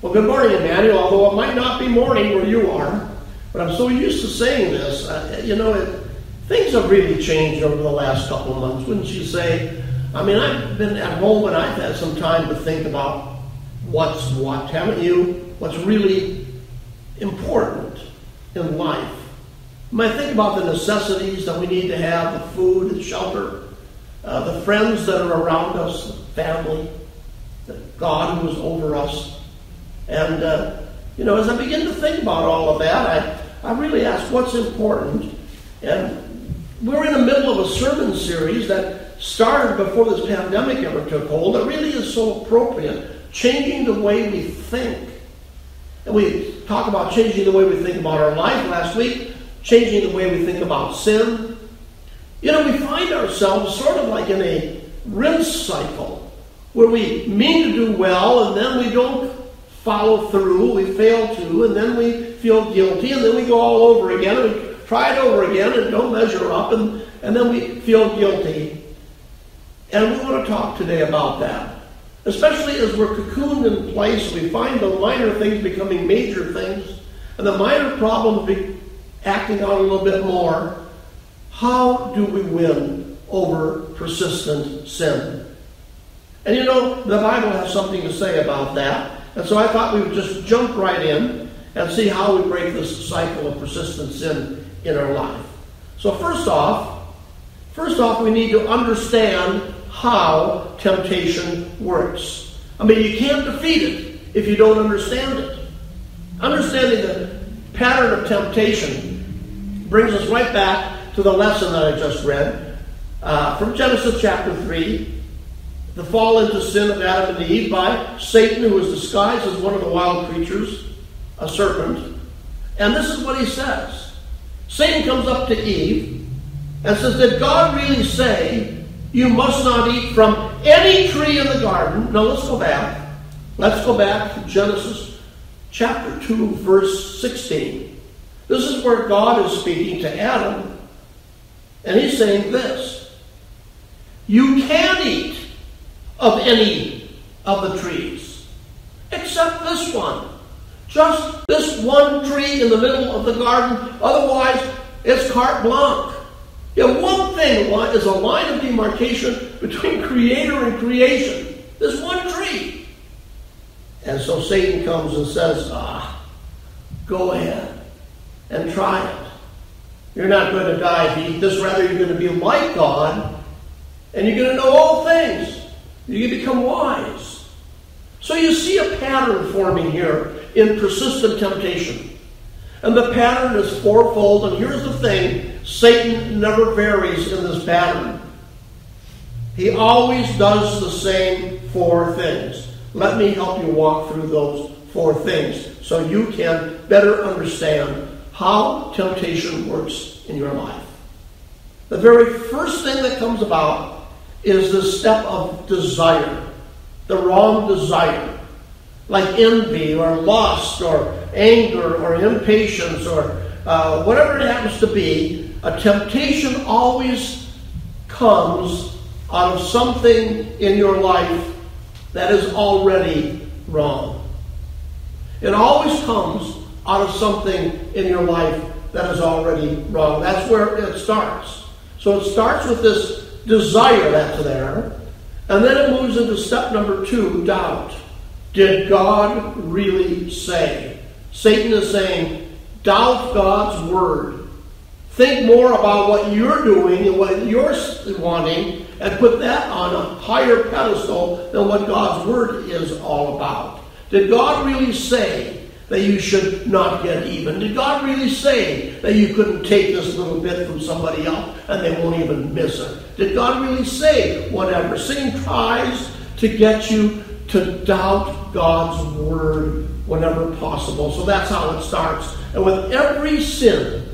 Well, good morning, Emmanuel, although it might not be morning where you are, but I'm so used to saying this. Things have really changed over the last couple of months, wouldn't you say? I mean, I've been at home and I've had some time to think about what's what, haven't you? What's really important in life. You might think about the necessities that we need to have, the food and shelter, the friends that are around us, the family, the God who is over us. And, as I begin to think about all of that, I really ask what's important. And we're in the middle of a sermon series that started before this pandemic ever took hold. It really is so appropriate, changing the way we think. And we talked about changing the way we think about our life last week, changing the way we think about sin. We find ourselves sort of like in a rinse cycle where we mean to do well and then we don't follow through, we fail to, and then we feel guilty, and then we go all over again, and we try it over again and don't measure up, and then we feel guilty. And we want to talk today about that. Especially as we're cocooned in place, we find the minor things becoming major things, and the minor problems be acting out a little bit more. How do we win over persistent sin? And the Bible has something to say about that. And so I thought we would just jump right in and see how we break this cycle of persistent sin in our life. So first off, we need to understand how temptation works. I mean, you can't defeat it if you don't understand it. Understanding the pattern of temptation brings us right back to the lesson that I just read from Genesis chapter 3. The fall into sin of Adam and Eve by Satan, who was disguised as one of the wild creatures, a serpent. And this is what he says. Satan comes up to Eve and says, did God really say you must not eat from any tree in the garden? Now let's go back. Let's go back to Genesis chapter 2, verse 16. This is where God is speaking to Adam. And he's saying this. You can eat of any of the trees, except this one. Just this one tree in the middle of the garden. Otherwise, it's carte blanche. One thing is a line of demarcation between creator and creation. This one tree. And so Satan comes and says, go ahead and try it. You're not going to die if you eat this. Rather, you're going to be like God, and you're going to know all things. You can become wise. So you see a pattern forming here in persistent temptation. And the pattern is fourfold. And here's the thing. Satan never varies in this pattern. He always does the same four things. Let me help you walk through those four things so you can better understand how temptation works in your life. The very first thing that comes about is the step of desire, the wrong desire, like envy or lust or anger or impatience or whatever it happens to be. A temptation always comes out of something in your life that is already wrong. It always comes out of something in your life that is already wrong. That's where it starts. So it starts with this desire that's there, and then it moves into step number 2, doubt. Did God really say? Satan is saying, doubt God's word. Think more about what you're doing and what you're wanting, and put that on a higher pedestal than what God's word is all about. Did God really say that you should not get even? Did God really say that you couldn't take this little bit from somebody else and they won't even miss it? Did God really say whatever? Satan tries to get you to doubt God's word whenever possible. So that's how it starts. And with every sin,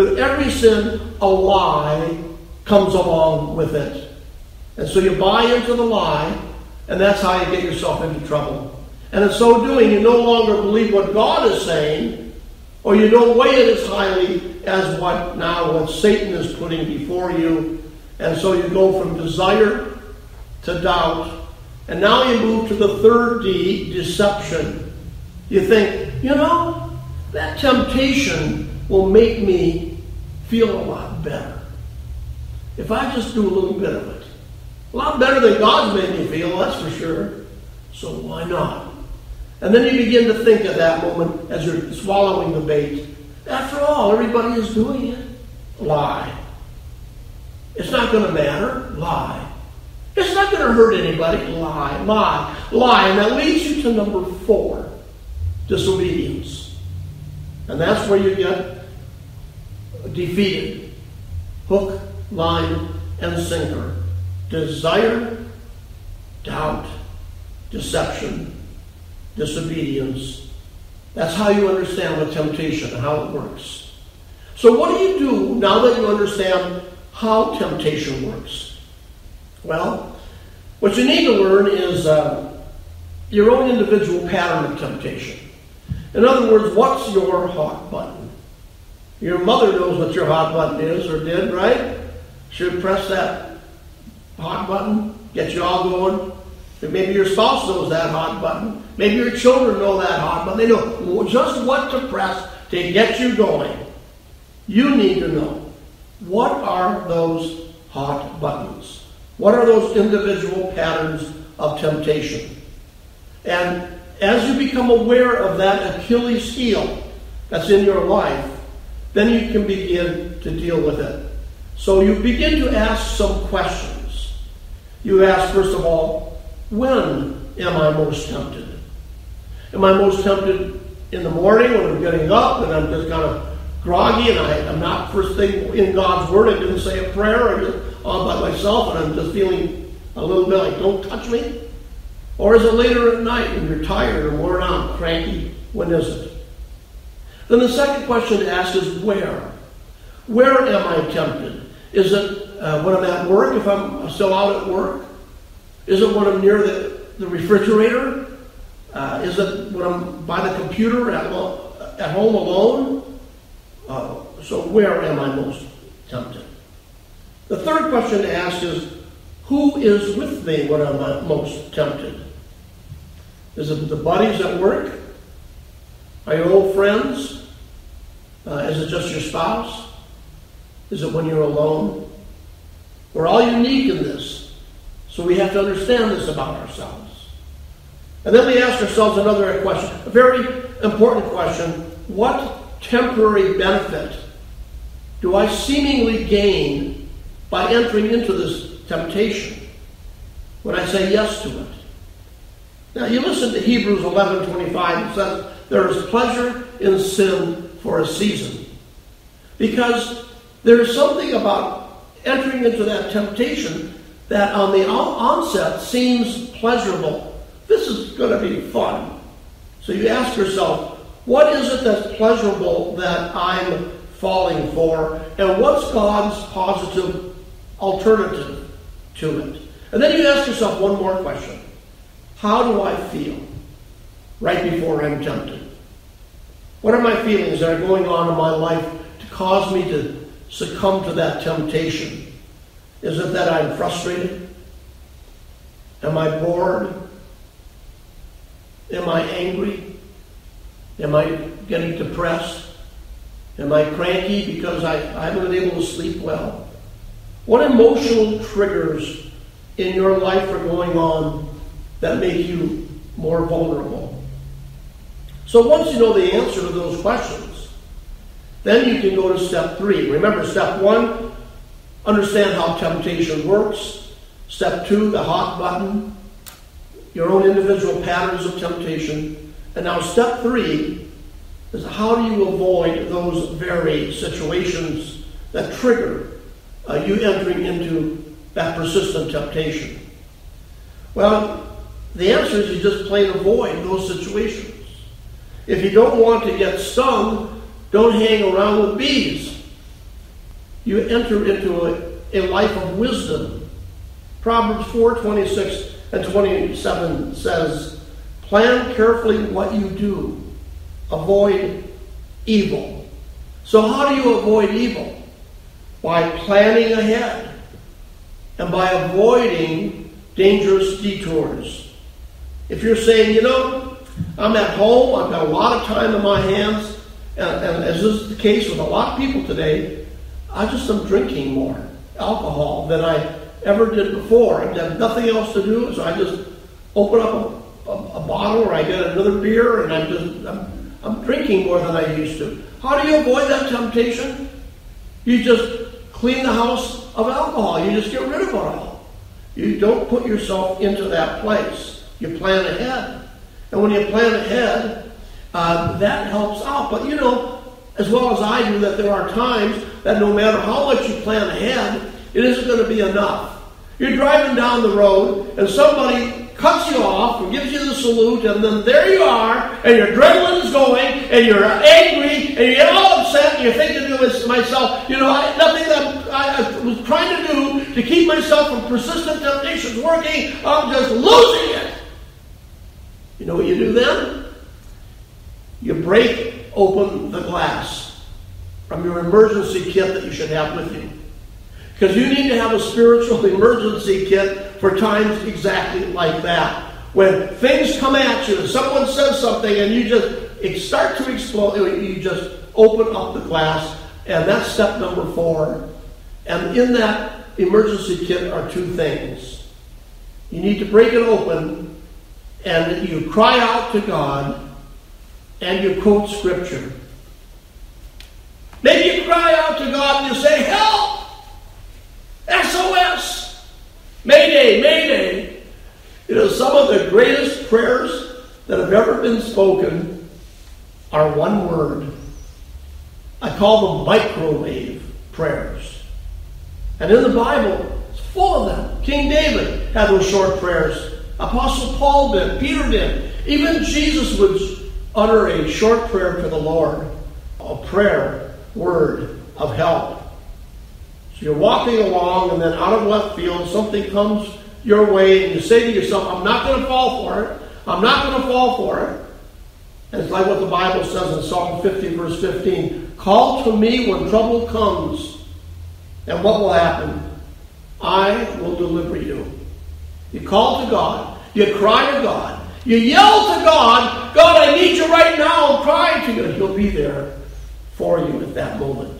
a lie comes along with it. And so you buy into the lie, and that's how you get yourself into trouble. And in so doing, you no longer believe what God is saying, or you don't weigh it as highly as what Satan is putting before you. And so you go from desire to doubt. And now you move to the third D, deception. You think, that temptation will make me feel a lot better. If I just do a little bit of it. A lot better than God's made me feel, that's for sure. So why not? And then you begin to think at that moment as you're swallowing the bait. After all, everybody is doing it. Lie. It's not going to matter. Lie. It's not going to hurt anybody. Lie. Lie. Lie. And that leads you to number 4. Disobedience. And that's where you get defeated. Hook, line, and sinker. Desire, doubt, deception, disobedience. That's how you understand the temptation, how it works. So what do you do now that you understand how temptation works? Well, what you need to learn is your own individual pattern of temptation. In other words, what's your hot button? Your mother knows what your hot button is, or did, right? Should press that hot button, get you all going. Maybe your spouse knows that hot button. Maybe your children know that hot button. They know just what to press to get you going. You need to know, what are those hot buttons? What are those individual patterns of temptation? And as you become aware of that Achilles heel that's in your life, then you can begin to deal with it. So you begin to ask some questions. You ask, first of all, when am I most tempted? Am I most tempted in the morning when I'm getting up and I'm just kind of groggy and I'm not first thing in God's Word, I didn't say a prayer, I'm just all by myself and I'm just feeling a little bit like, don't touch me? Or is it later at night when you're tired or worn out, cranky? When is it? Then the second question to ask is where? Where am I tempted? Is it when I'm at work, if I'm still out at work? Is it when I'm near the refrigerator? Is it when I'm by the computer at home alone? So where am I most tempted? The third question to ask is, who is with me when I'm most tempted? Is it the buddies at work? Are your old friends? Is it just your spouse? Is it when you're alone? We're all unique in this, so we have to understand this about ourselves. And then we ask ourselves another question, a very important question. What temporary benefit do I seemingly gain by entering into this temptation when I say yes to it? Now, you listen to Hebrews 11:25. It says, there is pleasure in sin for a season. Because there is something about entering into that temptation that on the onset seems pleasurable. This is going to be fun. So you ask yourself, what is it that's pleasurable that I'm falling for? And what's God's positive alternative to it? And then you ask yourself one more question. How do I feel right before I'm tempted? What are my feelings that are going on in my life to cause me to succumb to that temptation? Is it that I'm frustrated? Am I bored? Am I angry? Am I getting depressed? Am I cranky because I haven't been able to sleep well? What emotional triggers in your life are going on that make you more vulnerable? So once you know the answer to those questions, then you can go to step 3. Remember, step 1, understand how temptation works. Step 2, the hot button, your own individual patterns of temptation. And now step 3 is how do you avoid those very situations that trigger you entering into that persistent temptation? Well, the answer is you just plain avoid those situations. If you don't want to get stung, don't hang around with bees. You enter into a life of wisdom. Proverbs 4:26 and 27 says, plan carefully what you do. Avoid evil. So how do you avoid evil? By planning ahead and by avoiding dangerous detours. If you're saying, I'm at home, I've got a lot of time in my hands, and as is the case with a lot of people today, I just am drinking more alcohol than I ever did before. I have nothing else to do, so I just open up a bottle or I get another beer, and I'm drinking more than I used to. How do you avoid that temptation? You just clean the house of alcohol. You just get rid of it all. You don't put yourself into that place. You plan ahead. And when you plan ahead, that helps out. But you know, as well as I do, that there are times that no matter how much you plan ahead, it isn't going to be enough. You're driving down the road and somebody cuts you off and gives you the salute, and then there you are, and your adrenaline is going, and you're angry, and you get all upset, and you're thinking to myself, you know, nothing that I was trying to do to keep myself from persistent temptations working, I'm just losing it. You know what you do then? You break open the glass from your emergency kit that you should have with you. Because you need to have a spiritual emergency kit for times exactly like that. When things come at you and someone says something and you just start to explode, you just open up the glass, and that's step number 4. And in that emergency kit are 2 things. You need to break it open, and you cry out to God, and you quote Scripture. Maybe you cry out to God and you say, help! SOS! Mayday! Mayday! You know, some of the greatest prayers that have ever been spoken are one word. I call them microwave prayers. And in the Bible, it's full of them. King David had those short prayers. Apostle Paul did. Peter did. Even Jesus would utter a short prayer to the Lord. A prayer, word of help. So you're walking along, and then out of left field, something comes your way, and you say to yourself, I'm not going to fall for it. I'm not going to fall for it. And it's like what the Bible says in Psalm 50, verse 15. Call to me when trouble comes. And what will happen? I will deliver you. You call to God. You cry to God. You yell to God, God, I need you right now. I'm crying to you. And He'll be there for you at that moment.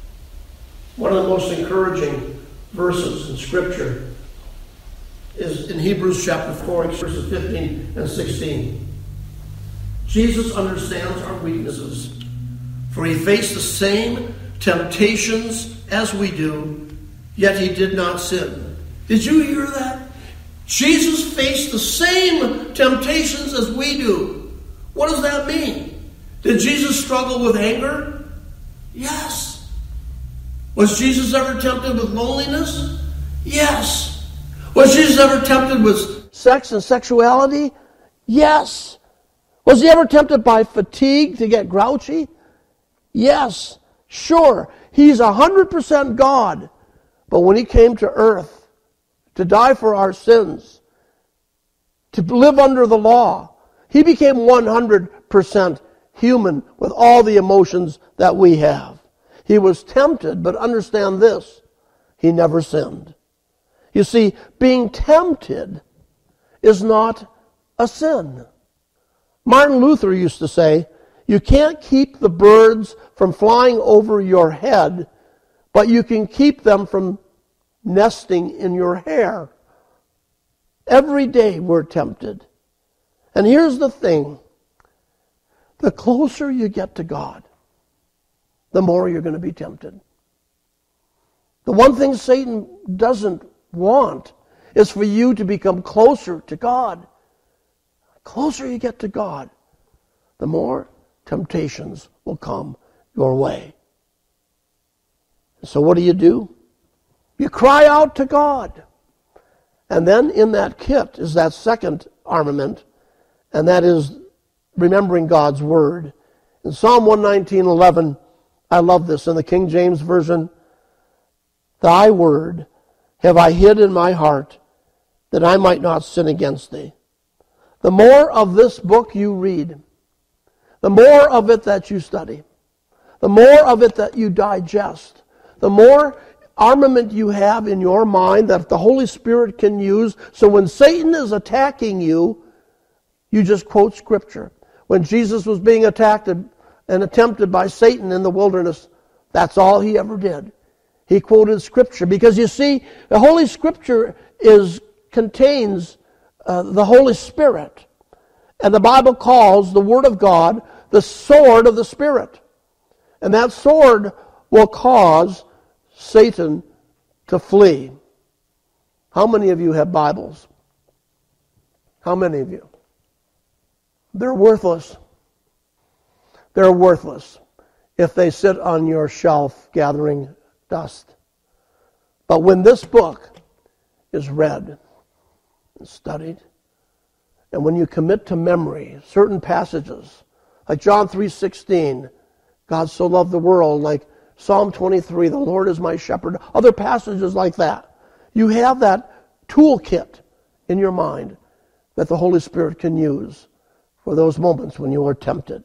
One of the most encouraging verses in Scripture is in Hebrews chapter 4, verses 15 and 16. Jesus understands our weaknesses, for He faced the same temptations as we do, yet He did not sin. Did you hear that? Jesus faced the same temptations as we do. What does that mean? Did Jesus struggle with anger? Yes. Was Jesus ever tempted with loneliness? Yes. Was Jesus ever tempted with sex and sexuality? Yes. Was He ever tempted by fatigue to get grouchy? Yes. Sure. He's 100% God. But when He came to earth to die for our sins, to live under the law, He became 100% human with all the emotions that we have. He was tempted, but understand this, He never sinned. You see, being tempted is not a sin. Martin Luther used to say, you can't keep the birds from flying over your head, but you can keep them from nesting in your hair. Every day we're tempted. And here's the thing. The closer you get to God, the more you're going to be tempted. The one thing Satan doesn't want is for you to become closer to God. The closer you get to God, the more temptations will come your way. So what do? You cry out to God. And then in that kit is that second armament, and that is remembering God's Word. In Psalm 119:11, I love this in the King James Version. Thy word have I hid in my heart, that I might not sin against thee. The more of this book you read, the more of it that you study, the more of it that you digest, the more armament you have in your mind that the Holy Spirit can use. So when Satan is attacking you, you just quote Scripture. when Jesus was being attacked and attempted by Satan in the wilderness, that's all he ever did. He quoted Scripture. Because you see, the Holy Scripture contains the Holy Spirit. And the Bible calls the Word of God the sword of the Spirit. And that sword will cause Satan to flee. How many of you have Bibles? How many of you? They're worthless. They're worthless if they sit on your shelf gathering dust. But when this book is read and studied, and when you commit to memory certain passages, like John 3:16, God so loved the world, like Psalm 23, the Lord is my shepherd, other passages like that, you have that toolkit in your mind that the Holy Spirit can use for those moments when you are tempted.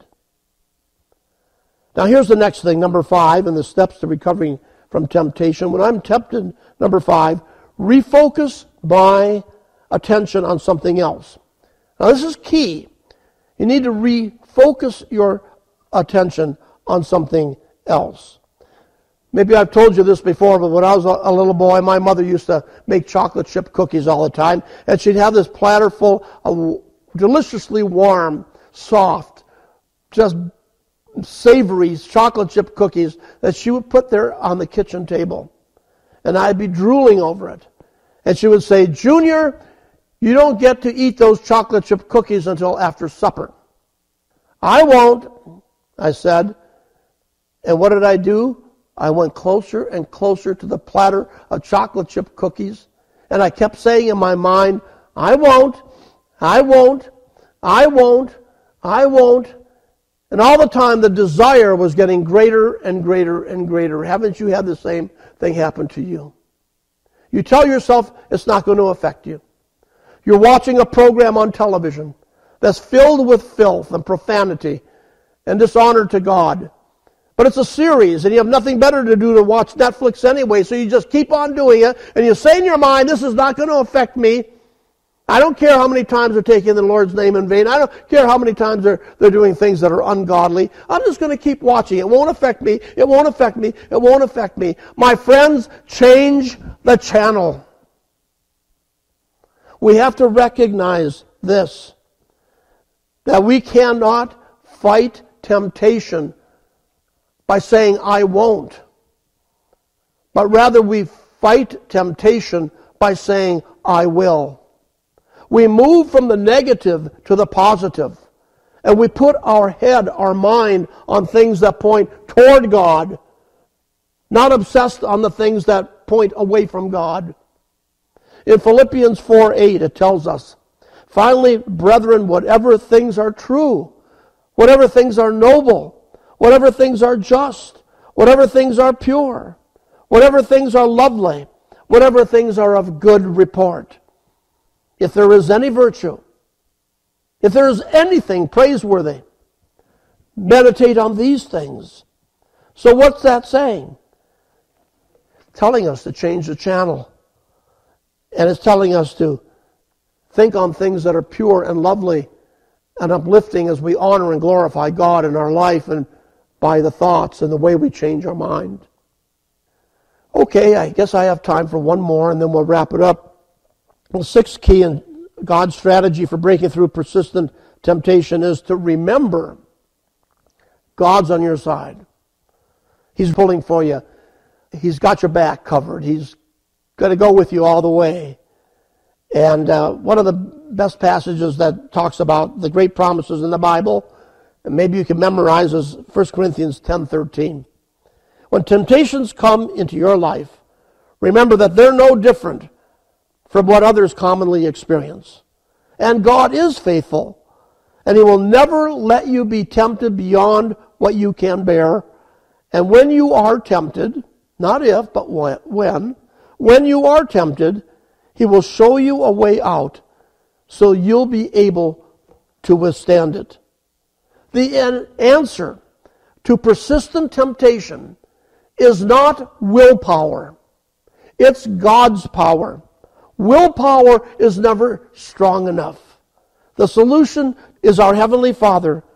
Now here's the next thing, number 5, in the steps to recovering from temptation. When I'm tempted, number 5, refocus my attention on something else. Now this is key. You need to refocus your attention on something else. Maybe I've told you this before, but when I was a little boy, my mother used to make chocolate chip cookies all the time, and she'd have this platter full of deliciously warm, soft, just savory chocolate chip cookies that she would put there on the kitchen table. And I'd be drooling over it. And she would say, "Junior, you don't get to eat those chocolate chip cookies until after supper." "I won't," I said. And what did I do? I went closer and closer to the platter of chocolate chip cookies. And I kept saying in my mind, "I won't, I won't, I won't, I won't." And all the time the desire was getting greater and greater and greater. Haven't you had the same thing happen to you? You tell yourself it's not going to affect you. You're watching a program on television that's filled with filth and profanity and dishonor to God. But it's a series, and you have nothing better to do to watch Netflix anyway, so you just keep on doing it, and you say in your mind, this is not going to affect me. I don't care how many times they're taking the Lord's name in vain. I don't care how many times they're doing things that are ungodly. I'm just going to keep watching. It won't affect me. It won't affect me. It won't affect me. My friends, change the channel. We have to recognize this, that we cannot fight temptation by saying, "I won't." But rather we fight temptation by saying, "I will." We move from the negative to the positive. And we put our head, our mind, on things that point toward God, not obsessed on the things that point away from God. In Philippians 4:8 it tells us, "Finally, brethren, whatever things are true, whatever things are noble, whatever things are just, whatever things are pure, whatever things are lovely, whatever things are of good report. If there is any virtue, if there is anything praiseworthy, meditate on these things." So what's that saying? Telling us to change the channel. And it's telling us to think on things that are pure and lovely and uplifting as we honor and glorify God in our life and by the thoughts and the way we change our mind. Okay, I guess I have time for one more and then we'll wrap it up. The sixth key in God's strategy for breaking through persistent temptation is to remember God's on your side. He's pulling for you. He's got your back covered. He's going to go with you all the way. And one of the best passages that talks about the great promises in the Bible, and maybe you can memorize, is 1 Corinthians 10:13. When temptations come into your life, remember that they're no different from what others commonly experience. And God is faithful, and He will never let you be tempted beyond what you can bear. And when you are tempted, not if, but when you are tempted, He will show you a way out so you'll be able to withstand it. The answer to persistent temptation is not willpower. It's God's power. Willpower is never strong enough. The solution is our Heavenly Father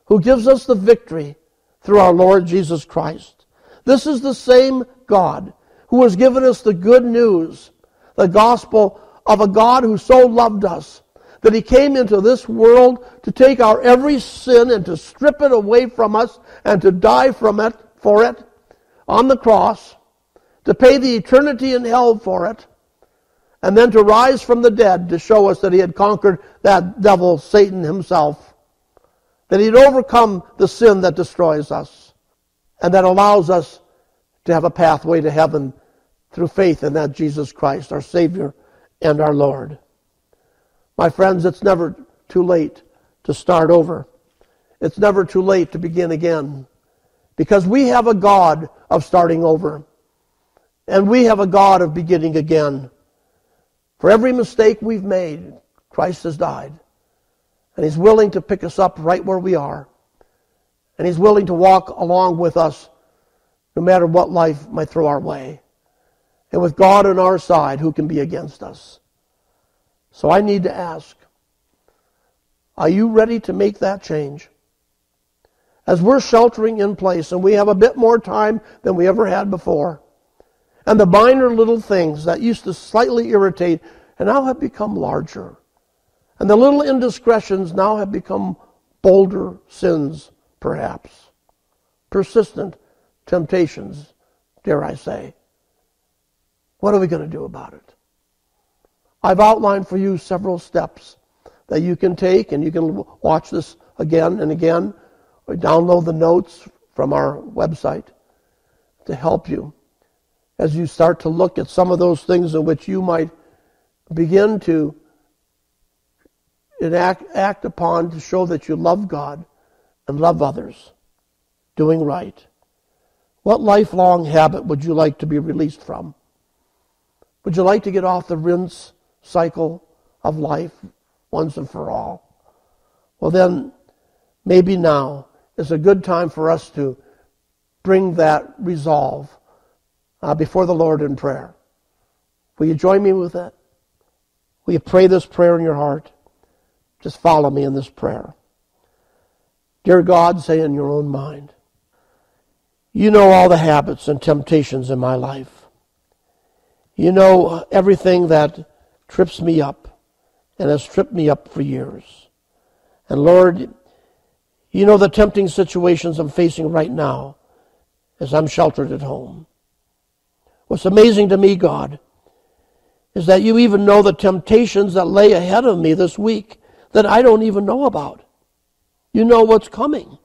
who gives us the victory through our Lord Jesus Christ. This is the same God who has given us the good news, the gospel of a God who so loved us that he came into this world to take our every sin and to strip it away from us and to die for it on the cross, to pay the eternity in hell for it, and then to rise from the dead to show us that he had conquered that devil, Satan himself, that he had overcome the sin that destroys us, and that allows us to have a pathway to heaven through faith in that Jesus Christ, our Savior and our Lord. My friends, it's never too late to start over. It's never too late to begin again, because we have a God of starting over, and we have a God of beginning again. For every mistake we've made, Christ has died. And he's willing to pick us up right where we are. And he's willing to walk along with us no matter what life might throw our way. And with God on our side, who can be against us? So I need to ask, are you ready to make that change? As we're sheltering in place and we have a bit more time than we ever had before, and the minor little things that used to slightly irritate and now have become larger. And the little indiscretions now have become bolder sins, perhaps. Persistent temptations, dare I say. What are we going to do about it? I've outlined for you several steps that you can take, and you can watch this again and again, or download the notes from our website to help you as you start to look at some of those things in which you might begin to act upon to show that you love God and love others, doing right. What lifelong habit would you like to be released from? Would you like to get off the rinse cycle of life once and for all? Well then, maybe now is a good time for us to bring that resolve before the Lord in prayer. Will you join me with that? Will you pray this prayer in your heart? Just follow me in this prayer. Dear God, say in your own mind, you know all the habits and temptations in my life. You know everything that trips me up and has tripped me up for years. And Lord, you know the tempting situations I'm facing right now as I'm sheltered at home. What's amazing to me, God, is that you even know the temptations that lay ahead of me this week that I don't even know about. You know what's coming.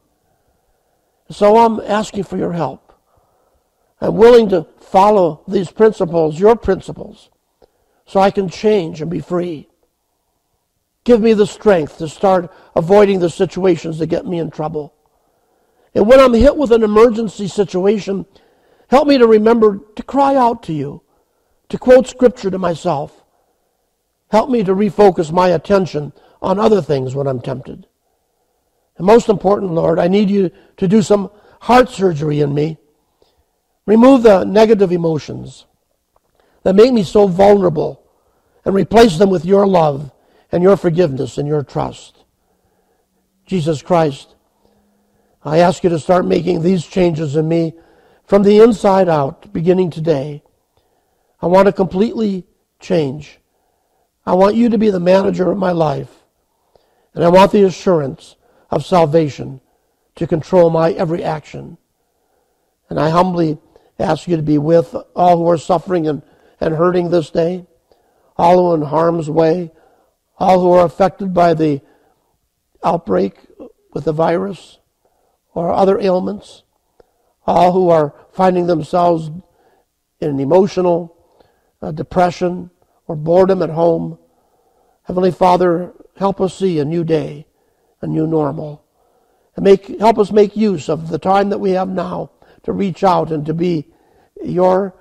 So I'm asking for your help. I'm willing to follow these principles, your principles, so I can change and be free. Give me the strength to start avoiding the situations that get me in trouble. And when I'm hit with an emergency situation, help me to remember to cry out to you, to quote Scripture to myself. Help me to refocus my attention on other things when I'm tempted. And most important, Lord, I need you to do some heart surgery in me. Remove the negative emotions that make me so vulnerable and replace them with your love and your forgiveness and your trust. Jesus Christ, I ask you to start making these changes in me from the inside out, beginning today. I want to completely change. I want you to be the manager of my life. And I want the assurance of salvation to control my every action. And I humbly ask you to be with all who are suffering and hurting this day, all who are in harm's way, all who are affected by the outbreak with the virus or other ailments, all who are finding themselves in an emotional depression or boredom at home. Heavenly Father, help us see a new day, a new normal. And help us make use of the time that we have now to reach out and to be your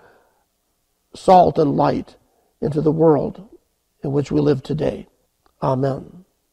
salt and light into the world in which we live today. Amen.